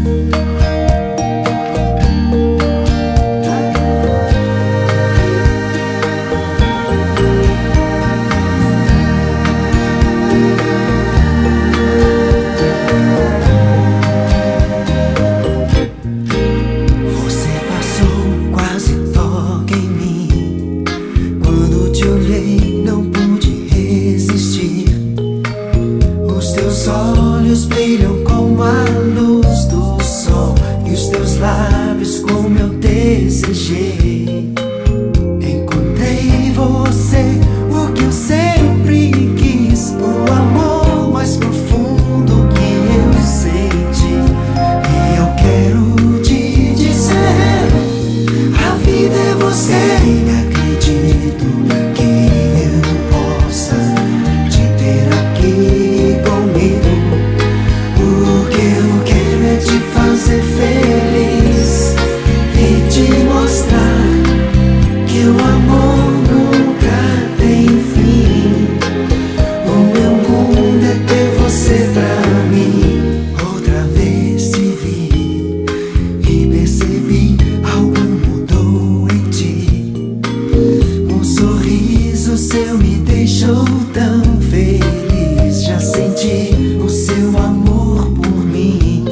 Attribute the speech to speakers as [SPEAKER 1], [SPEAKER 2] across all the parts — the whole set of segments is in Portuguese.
[SPEAKER 1] Teus olhos brilham como a luz do sol, e os teus lábios como eu desejei. Encontrei você, o que eu sempre quis, o amor mais profundo que eu senti. E eu quero te dizer, a vida é você. Acredito que eu possa te ter aqui comigo, porque eu quero é te fazer feliz e te mostrar que o amor nunca tem fim. O meu mundo é ter você pra mim. Outra vez te vi e percebi algo mudou em ti. Um sorriso seu me deixou tão feliz. Já senti o seu amor por mim.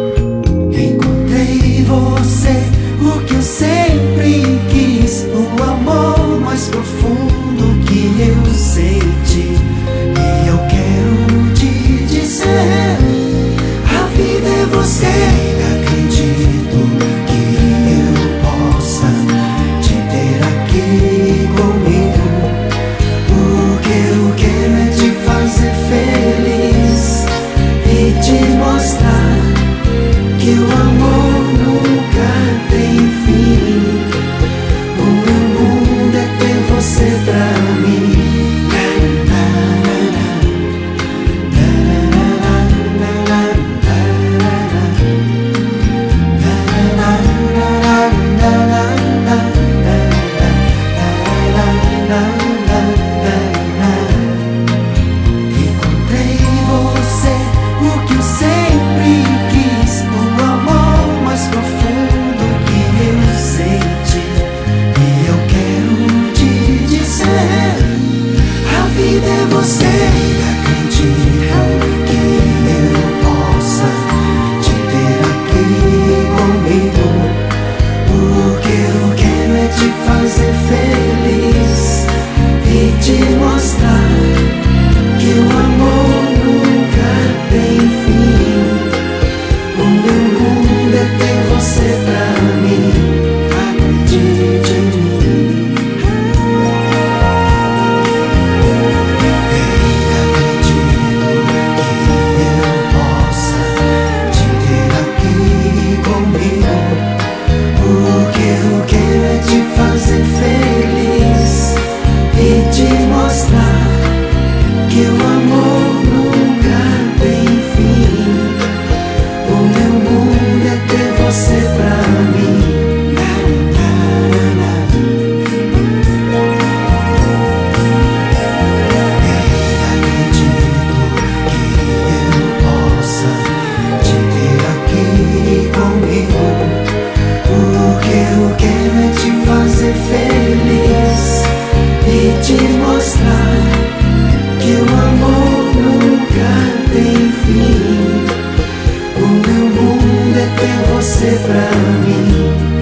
[SPEAKER 1] Encontrei você, o que eu sempre quis, o amor mais profundo que eu senti. E eu quero te dizer, a vida é você. Acredito que eu possa te ter aqui comigo, porque eu quero é te fazer feliz e te mostrar que o amor nunca tem fim. O meu mundo é ter você pra mim. Encontrei você, o que eu sempre quis, o amor mais profundo que eu senti. E eu quero te dizer, a vida é você. Acredito que eu possa te ter aqui comigo, porque eu quero é te fazer feliz e te mostrar que o amor nunca tem fim. O meu mundo é ter você pra mim. Acredite em mim. Acredito que eu possa te ter aqui comigo, porque eu quero é te fazer feliz e te mostrar que o amor nunca tem fim. O meu mundo é ter você pra mim. Acredito que eu possa te ter aqui comigo, porque eu quero é te fazer feliz e te mostrar que o amor nunca tem fim. O meu mundo é ter você pra mim.